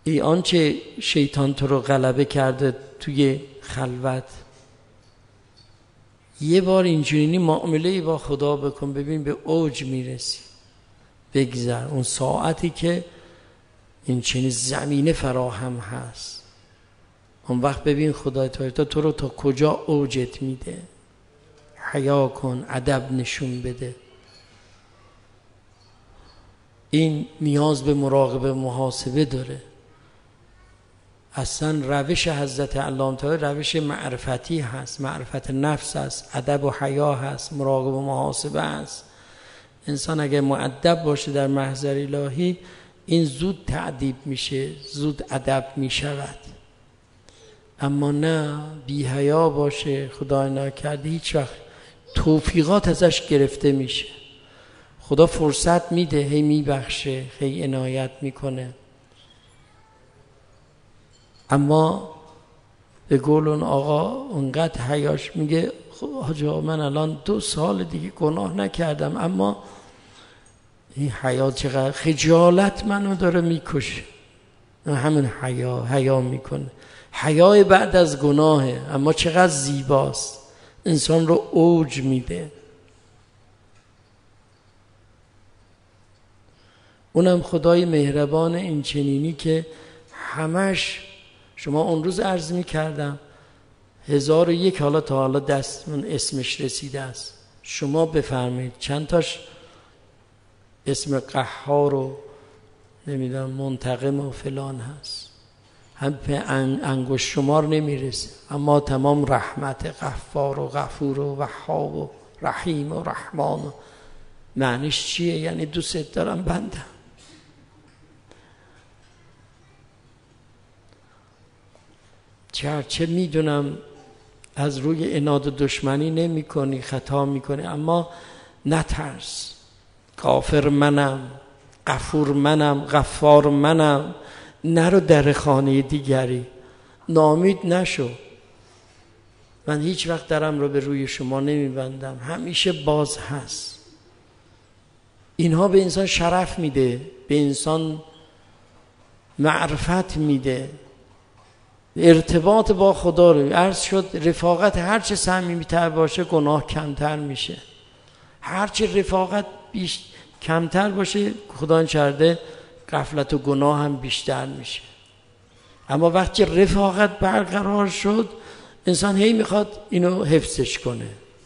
ای آنچه شیطان تو رو غلبه کرده توی خلوت، یه بار اینجوری معامله با خدا بکن، ببین به اوج میرسی. بگذر اون ساعتی که این چنین زمینه فراهم هست، اون وقت ببین خدای تعالی تو رو تا کجا اوجت میده. حیا کن، ادب نشون بده. این نیاز به مراقبه، محاسبه داره. اصلا روش حضرت علامه طاهری روش معرفتی هست، معرفت نفس هست، ادب و حیا هست، مراقبه و محاسبه هست. انسان اگر مؤدب باشه در محضر الهی، این زود تأدیب میشه، زود ادب میشود. اما نه، بی حیا باشه، خدای نکرده هیچ وقت توفیقات ازش گرفته میشه. خدا فرصت میده، هی میبخشه، هی عنایت میکنه. اما به قول اون آقا اونقدر حیاش، میگه حاجی من الان 2 سال دیگه گناه نکردم، اما این حیا چقدر خجالت منو داره میکشه. همین حیا میکنه. حیا بعد از گناهه، اما چقدر زیباست، انسان رو اوج میده. اونم خدای مهربان این چنینی که همش، شما اون روز عرض می کردم 1001 حالا تا حالا دستمون اسمش رسیده است. شما بفرمایید چند تاش اسم قهار و نمیدونم منتقم و فلان هست، هم به انگشت شمار نمیرسه، اما تمام رحمت، غفار و غفور و وهاب و رحیم و رحمان. معنیش چیه؟ یعنی دوست دارم بندم. چه میدونم از روی عناد و دشمنی نمی کنی، خطا می کنی، اما نترس. غافر منم، غفور منم، غفار منم. نرو در خانه دیگری، ناامید نشو. من هیچ وقت درم رو به روی شما نمی بندم، همیشه باز هست. اینها به انسان شرف میده، به انسان معرفت میده، ارتباط با خدا رو. عرض شد رفاقت هرچه صمیمی‌تر باشه گناه کمتر میشه، هرچه رفاقت کمتر باشه خدا چرده غفلت و گناه هم بیشتر میشه. اما وقتی رفاقت برقرار شد، انسان هی میخواد اینو حفظش کنه.